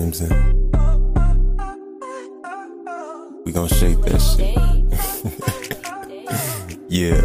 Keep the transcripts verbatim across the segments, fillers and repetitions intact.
Crimson. We gon' shake that shit. Yeah.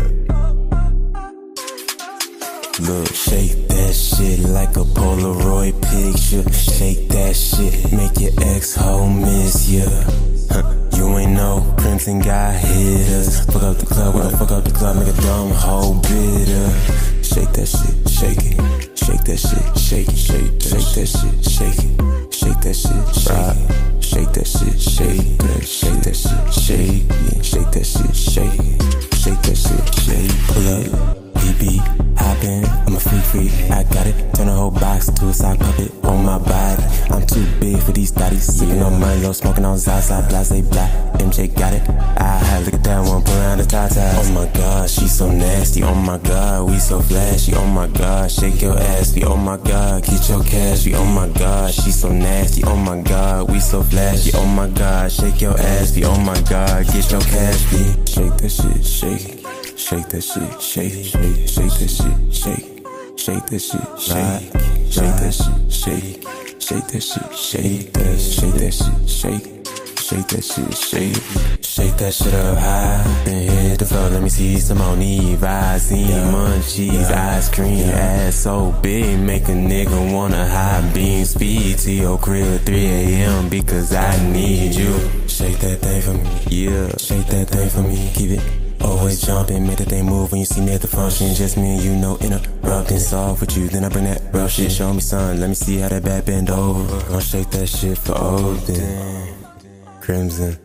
Look, shake that shit like a Polaroid picture. Shake that shit, make your ex-hoe miss ya. Huh, you ain't know Crimson got hitters. Fuck up the club, we gon' fuck up the club, make a dumb hoe bitter. Shake that shit, shake it. Shake that shit, shake it, shake, shake that shit, shake it. Shake that shit, shake it. Shake that shit, shake that, shake that shit, shake it. Shake that shit, shake it. Shake that shit, shake it. Pull up, B B, hoppin', I'm a freak freak, I got it. Turn the whole box into a sock puppet on my body. I'm too big for these thotties. Sippin' on Milo, smoking on Zaza, blase blah. M J got it. Ah, look at that one, put around the tatas. Oh my god, she so nasty. Oh my god, we so flashy. Oh my god, shake your ass. We oh my god, get your cash. We oh my god, she so nasty. Oh my god, we so flashy. Oh my god, shake your ass. We oh my god, get your cash. We shake that shit, shake it. Shake that shit, shake it, shake it, shake that shit, shake it, shake that shit, shake it, shake that shit, shake it, shake that shit, shake that, shake that shit, shake it, shake that shit, shake it, shake that shit up high, then hit the floor. Let me see some on the rising munchies, ice cream, ass so big, make a nigga wanna high beam speed to your crib three A M because I need you. Shake that thing for me, yeah. Shake that thing for me, keep it. Always jumping, make that thing move when you see me at the function. Just me and you, no interrupting. Soft with you, then I bring that rough shit. Show me son, let me see how that back bend over. Gonna shake that shit for Odin. Crimson.